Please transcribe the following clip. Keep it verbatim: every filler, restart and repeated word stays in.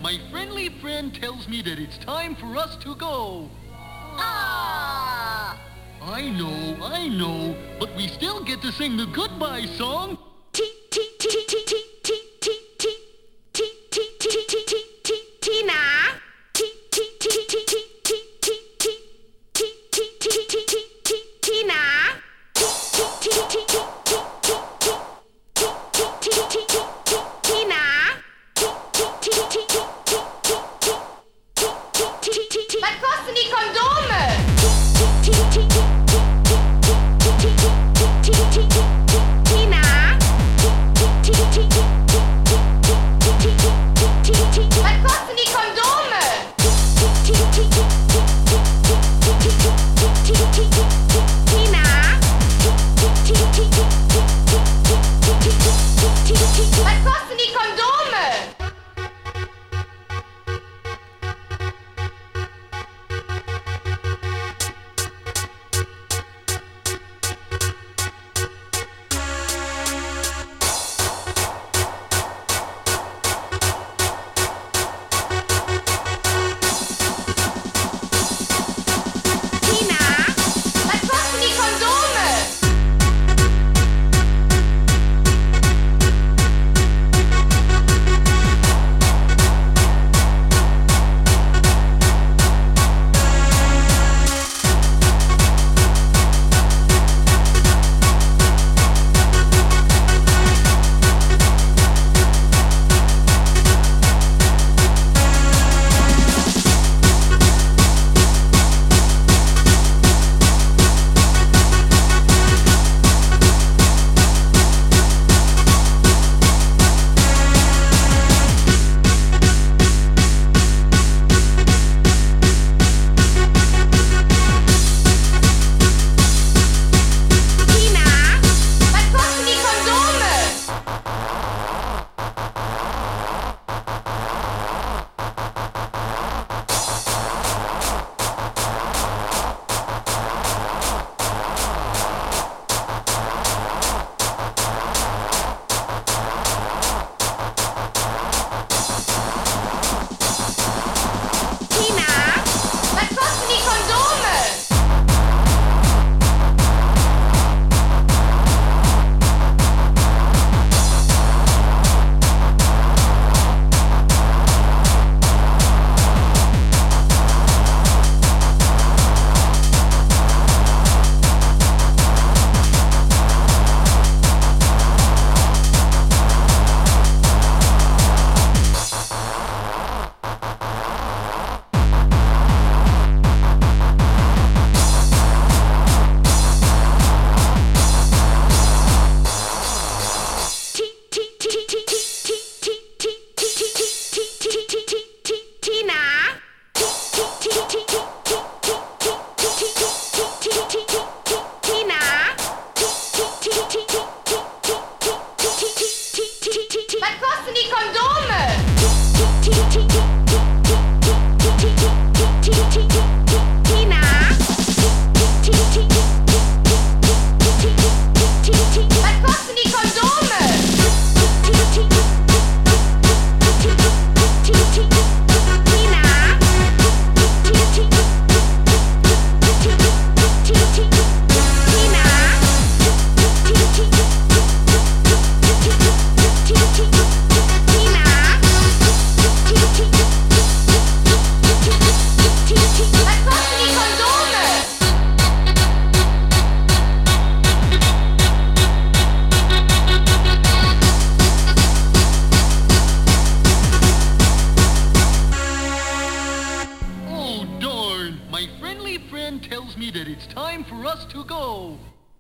My friendly friend tells me that it's time for us to go. Ah! I know, I know, but we still get to sing the goodbye song. Tina! Tina! Was kosten die Kondome? Tina? Was kosten die Kondome? Tina? Was kosten die Kondome? My friendly friend tells me that it's time for us to go.